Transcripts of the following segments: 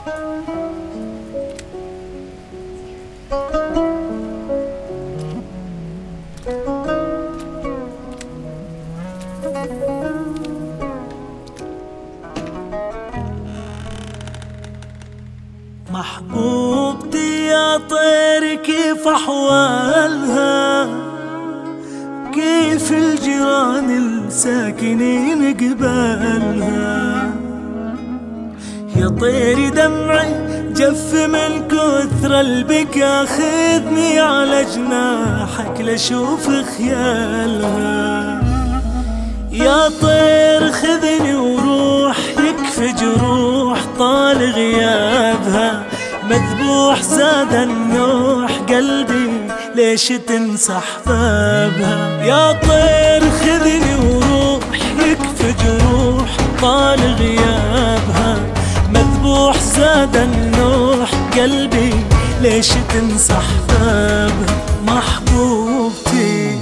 محبوبتي يا طير كيف أحوالها، كيف الجيران الساكنين قبالها. يا طير دمعي جف من كثر البكا، خذني على جناحك لشوف خيالها. يا طير خذني وروح، يكفي جروح طال غيابها. مذبوح زاد النوح قلبي، ليش تنسى احبابها. يا طير خذني وروح، يكفي جروح طال غيابها. مذبوح زاد النوح قلبي، ليش تنسى احبابها. محبوبتي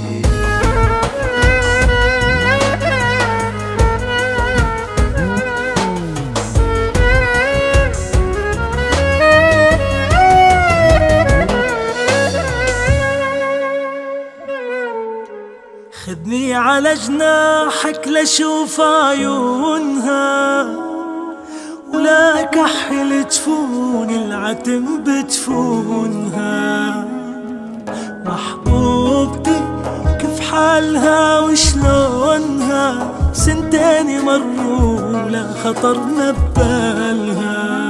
خذني على جناحك لشوف عيونها، ولا كحل جفون العتم بجفونها. محبوبتي كيف حالها وشلونها، سنتين مروا لا خطرنا ببالها.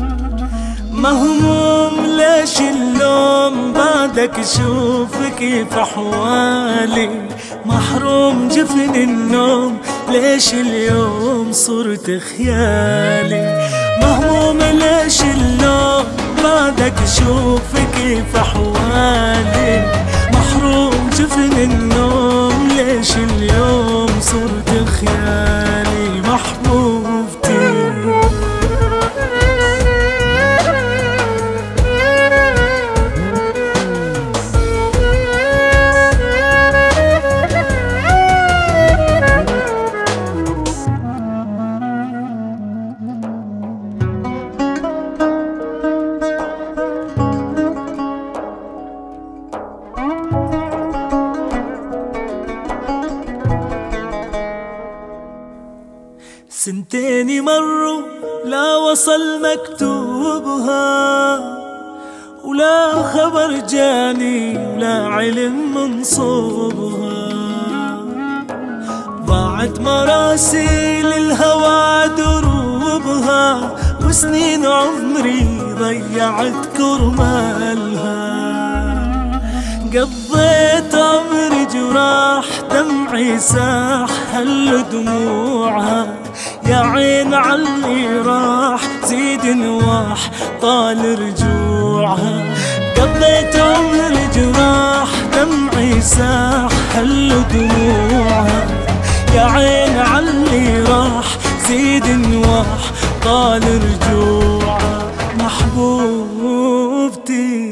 مهموم ليش اللوم بعدك، شوف كيف احوالي. محروم جفن النوم، ليش اليوم صرت خيالي. مهموم ليش اللوم بعدك، شوف كيف احوالي. محروم جفن النوم، ليش اليوم صرت خيالي. محبوبتي سنتين مروا لا وصل مكتوبها، ولا خبر جاني ولا علم منصوبها. ضاعت مراسيل الهوى دروبها، وسنين عمري ضيعت كرمالها. قضيت عمري جراح، دمعي ساح هل دموعها. يا عين عاللي راح، زيد نواح طال رجوعها. قضيت عمري جراح، دمعي ساح هل دموعها. يا عين عاللي راح، زيد نواح طال رجوعها. محبوبتي